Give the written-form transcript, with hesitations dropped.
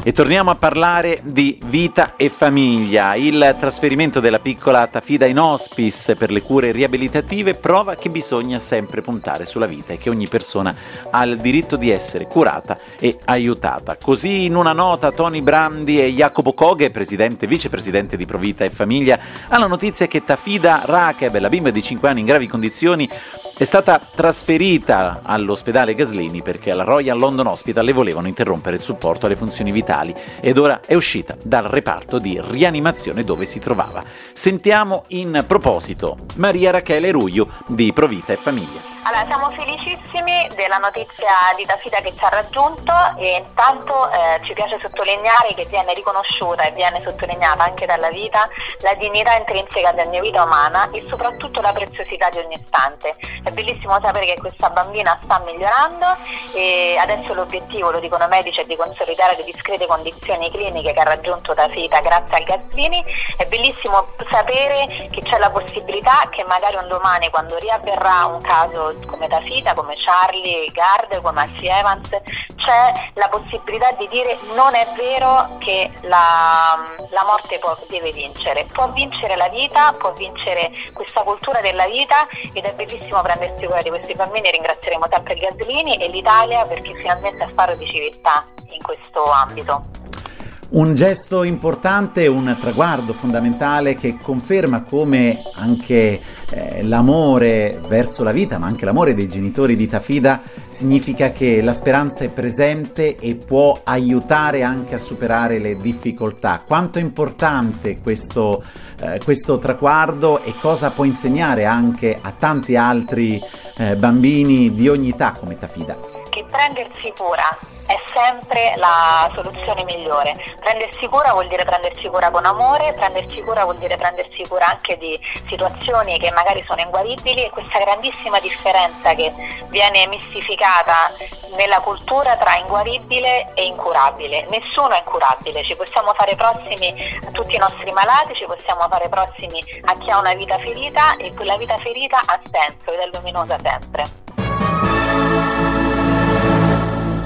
E torniamo a parlare di vita e famiglia. Il trasferimento della piccola Tafida in hospice per le cure riabilitative prova che bisogna sempre puntare sulla vita e che ogni persona ha il diritto di essere curata e aiutata. Così in una nota Tony Brandi e Jacopo Coghe, presidente e vicepresidente di Provita e Famiglia, hanno notizia che Tafida Rakeb, la bimba di 5 anni in gravi condizioni, è stata trasferita all'ospedale Gaslini perché alla Royal London Hospital le volevano interrompere il supporto alle funzioni vitali ed ora è uscita dal reparto di rianimazione dove si trovava. Sentiamo in proposito Maria Rachele Ruglio di Provita e Famiglia. Allora, siamo felicissimi della notizia di Tafida che ci ha raggiunto e intanto ci piace sottolineare che viene riconosciuta e viene sottolineata anche dalla vita la dignità intrinseca di ogni vita umana e soprattutto la preziosità di ogni istante. È bellissimo sapere che questa bambina sta migliorando e adesso l'obiettivo, lo dicono i medici, è di consolidare le discrete condizioni cliniche che ha raggiunto Tafida grazie al Gaslini. È bellissimo sapere che c'è la possibilità che magari un domani, quando riavverrà un caso come Tafida, come Charlie Gard, come Alfie Evans, c'è la possibilità di dire non è vero che la morte deve vincere. Può vincere la vita, può vincere questa cultura della vita ed è bellissimo prendersi cura di questi bambini. Ringrazieremo sempre il Gaslini e l'Italia perché finalmente è faro di civiltà in questo ambito. Un gesto importante, un traguardo fondamentale che conferma come anche l'amore verso la vita, ma anche l'amore dei genitori di Tafida, significa che la speranza è presente e può aiutare anche a superare le difficoltà. Quanto è importante questo traguardo e cosa può insegnare anche a tanti altri bambini di ogni età come Tafida? Che prendersi cura è sempre la soluzione migliore. Prendersi cura vuol dire prendersi cura con amore, prendersi cura vuol dire prendersi cura anche di situazioni che magari sono inguaribili, e questa grandissima differenza che viene mistificata nella cultura tra inguaribile e incurabile. Nessuno è incurabile, ci possiamo fare prossimi a tutti i nostri malati, ci possiamo fare prossimi a chi ha una vita ferita e quella vita ferita ha senso ed è luminosa sempre.